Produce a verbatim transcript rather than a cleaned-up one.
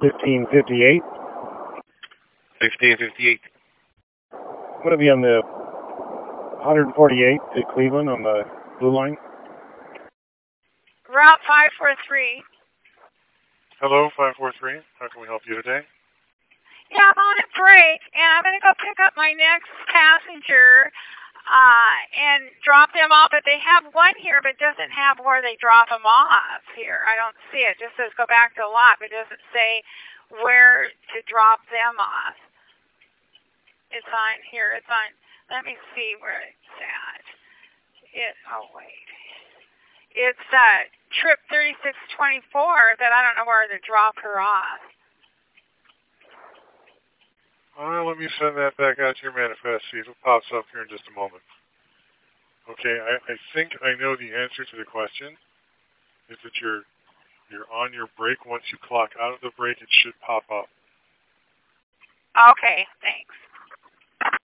fifteen fifty-eight. fifteen fifty-eight. I'm going to be on the one forty-eight to Cleveland on the blue line. Route five four three. Hello, five four three. How can we help you today? Yeah, I'm on a break, and I'm going to go pick up my next passenger uh, and drop them off. But they have one here, but doesn't have where they drop them off here. I don't see it. It just says go back to the lot, but it doesn't say where to drop them off. It's on here. It's on. Let me see where it's at. It. Oh wait. It's uh, trip thirty-six twenty-four that I don't know where to drop her off. Uh, let me send that back out to your manifest, see if it pops up here in just a moment. Okay, I, I think I know the answer to the question. If it's your, you're on your break, once you clock out of the break, it should pop up. Okay, thanks.